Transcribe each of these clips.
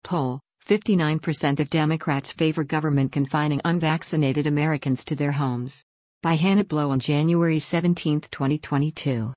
poll, 59% of Democrats favor government confining unvaccinated Americans to their homes. By Hannah Blow on January 17, 2022.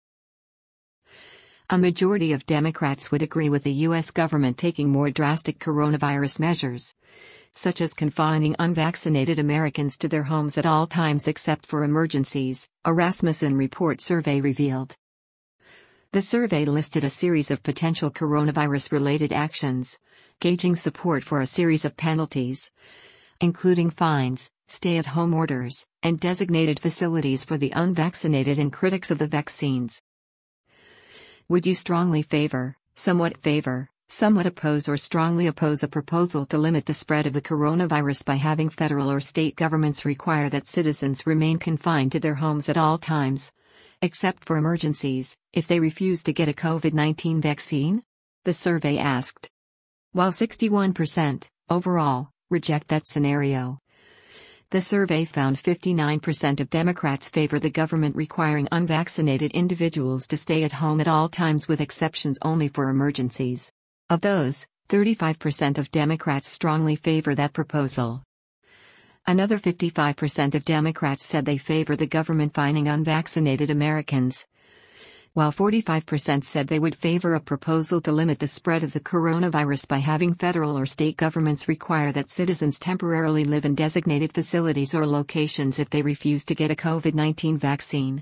A majority of Democrats would agree with the U.S. government taking more drastic coronavirus measures, such as confining unvaccinated Americans to their homes at all times except for emergencies, a Rasmussen report survey revealed. The survey listed a series of potential coronavirus-related actions, gauging support for a series of penalties, including fines, stay-at-home orders, and designated facilities for the unvaccinated and critics of the vaccines. Would you strongly favor, somewhat oppose or strongly oppose a proposal to limit the spread of the coronavirus by having federal or state governments require that citizens remain confined to their homes at all times, except for emergencies, if they refuse to get a COVID-19 vaccine? The survey asked. While 61%, overall, reject that scenario, the survey found 59% of Democrats favor the government requiring unvaccinated individuals to stay at home at all times with exceptions only for emergencies. Of those, 35% of Democrats strongly favor that proposal. Another 55% of Democrats said they favor the government fining unvaccinated Americans, while 45% said they would favor a proposal to limit the spread of the coronavirus by having federal or state governments require that citizens temporarily live in designated facilities or locations if they refuse to get a COVID-19 vaccine.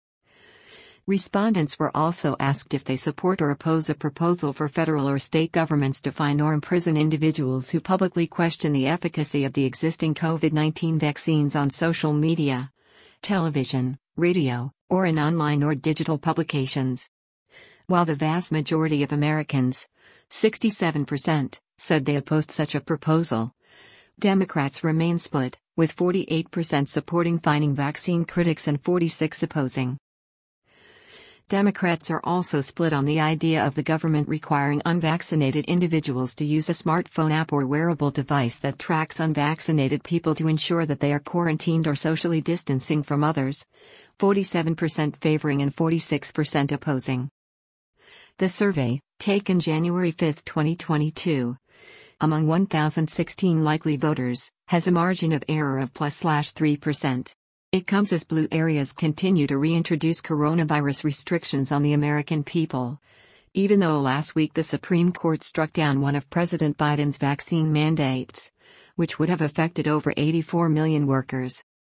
Respondents were also asked if they support or oppose a proposal for federal or state governments to fine or imprison individuals who publicly question the efficacy of the existing COVID-19 vaccines on social media, television, radio, or in online or digital publications. While the vast majority of Americans, 67%, said they opposed such a proposal, Democrats remain split, with 48% supporting fining vaccine critics and 46% opposing. Democrats are also split on the idea of the government requiring unvaccinated individuals to use a smartphone app or wearable device that tracks unvaccinated people to ensure that they are quarantined or socially distancing from others, 47% favoring and 46% opposing. The survey, taken January 5, 2022, among 1,016 likely voters, has a margin of error of +3%. It comes as blue areas continue to reintroduce coronavirus restrictions on the American people, even though last week the Supreme Court struck down one of President Biden's vaccine mandates, which would have affected over 84 million workers.